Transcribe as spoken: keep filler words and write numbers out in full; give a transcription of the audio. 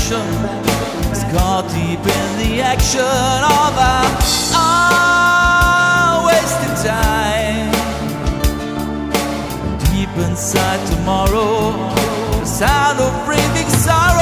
passion is caught deep in the action of our, our wasted time. Deep inside tomorrow, the sound of breathing sorrow.